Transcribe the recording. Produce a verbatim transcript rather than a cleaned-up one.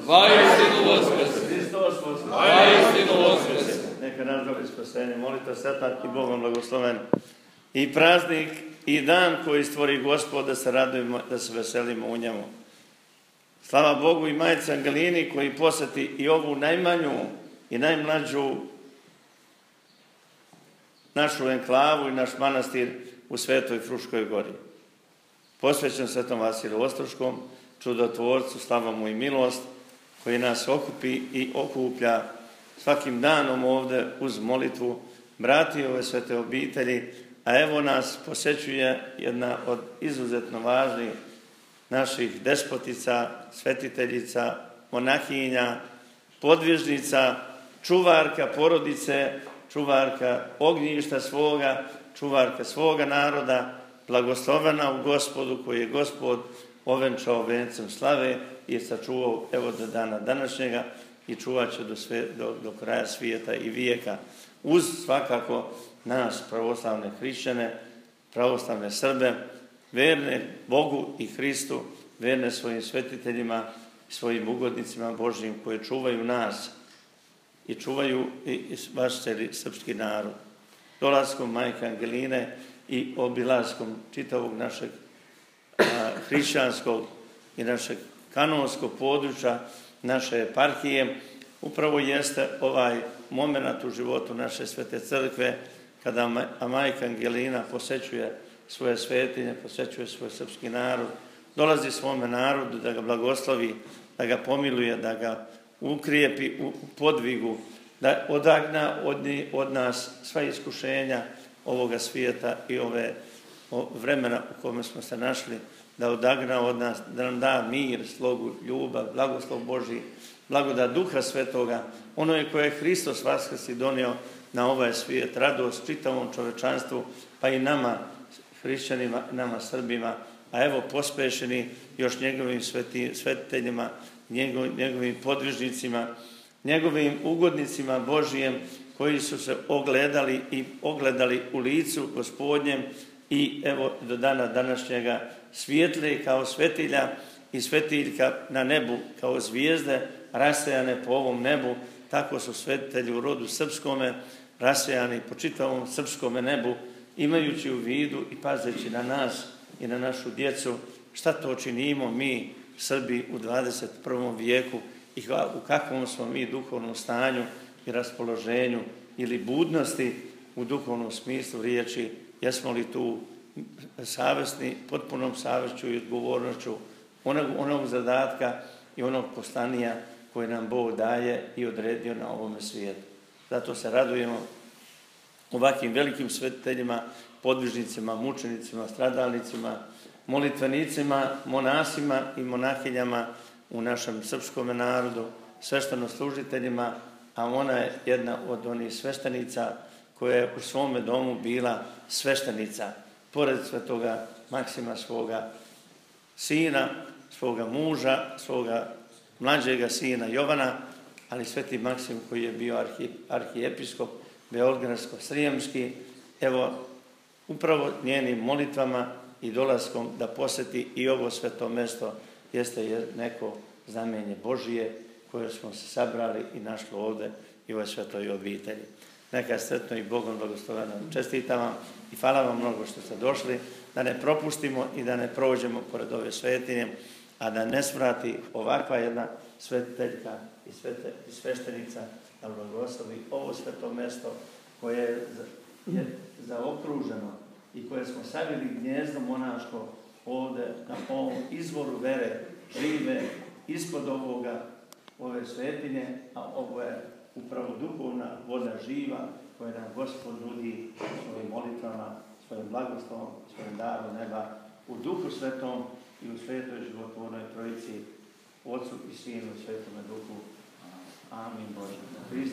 Vaistinu Voskrs! Hristos Voskrs! Vaistinu Voskrs! Neka nam dobi spasenje, molite sretan i Bogom blagosloven. I praznik i dan koji stvori Gospod, da se radujemo, da se veselimo u njemu. Slava Bogu i Majici Angelini koji posjeti i ovu najmanju i najmlađu našu enklavu i naš manastir u Svetoj Fruškoj gori. Posvećen Svetom Vasilu Ostroškom, čudotvorcu, slava mu i milost, koji nas okupi i okuplja svakim danom ovdje uz molitvu, brati ove svete obitelji, a evo nas posjećuje jedna od izuzetno važnih naših despotica, svetiteljica, monahinja, podvižnica, čuvarka porodice, čuvarka ognjišta svoga, čuvarka svoga naroda, blagoslovena u Gospodu koji je Gospod ovenčao vencem slave i sačuvao evo do dana današnjega i čuvat će do, sve, do, do kraja svijeta i vijeka. Uz svakako nas, pravoslavne hrišćane, pravoslavne Srbe, verne Bogu i Hristu, verne svojim svetiteljima i svojim ugodnicima Božjim koji čuvaju nas i čuvaju i, i vaš cijeli srpski narod. Dolaskom Majke Angeline i obilaskom čitavog našeg a, hrišćanskog i našeg kanonskog područja, naše eparhije, upravo jeste ovaj moment u životu naše svete crkve, kada Majka Angelina posjećuje svoje svetinje, posjećuje svoj srpski narod, dolazi svome narodu da ga blagoslovi, da ga pomiluje, da ga ukrijepi u podvigu, da odagna od, od nas sva iskušenja ovoga svijeta i ove vremena u kome smo se našli, da odagna od nas, da nam da mir, slogu, ljubav, blagoslov Božji, blagodat Duha Svetoga, ono je koje je Hristos vaskrsi donio na ovaj svijet, radost čitavom čovečanstvu, pa i nama, hrišćanima, nama Srbima, a evo pospešeni još njegovim sveti, svetiteljima, njegov, njegovim podvižnicima, njegovim ugodnicima Božijem, koji su se ogledali i ogledali u licu Gospodnjem i evo do dana današnjega svijetle kao svetilja i svetiljka na nebu kao zvijezde rasejane po ovom nebu, tako su svetitelji u rodu srpskome rasejani po čitavom srpskome nebu, imajući u vidu i pazeći na nas i na našu djecu, šta to činimo mi, Srbi, u dvadeset prvom vijeku i u kakvom smo mi duhovnom stanju i raspoloženju ili budnosti u duhovnom smislu riječi, jesmo li tu savjesni, potpunom savješću i odgovornošću onog, onog zadatka i onog poslanija koje nam Bog daje i odredio na ovome svijetu. Zato se radujemo ovakvim velikim svetiteljima, podvižnicima, mučenicima, stradalnicima, molitvenicima, monasima i monahinjama u našem srpskom narodu, sveštenoslужiteljima, a ona je jedna od onih sveštenica koja je u svome domu bila sveštenica, pored svetoga Maksima, svoga sina, svoga muža, svoga mlađega sina Jovana, ali sveti Maksim koji je bio arhi, arhijepiskop Beogradsko-srijemski, evo upravo njenim molitvama i dolaskom da posjeti i ovo sveto mesto jeste neko znamenje Božije koje smo se sabrali i našli ovdje i u ovoj svetoj obitelji. Neka sretno i Bogom blagosloveno čestitam vam i hvala vam mnogo što ste došli, da ne propustimo i da ne prođemo pored ove svetinje, a da ne svrati ovakva jedna svetiteljka i, svete, i sveštenica da blagoslovi ovo sveto mesto koje je, je zaokruženo i koje smo savili gnjezdo monaško ovdje na ovom izvoru vere žive ispod ovoga, ove svetinje, a ovo je upravo duhovna voda živa koja nam Gospod nudi svojim molitvama, svojim blagoslovom, svojim darom neba u Duhu Svetom i u svetoj životvornoj trojici, Otcu i Sinu i Svetome Duhu. Amin Bože.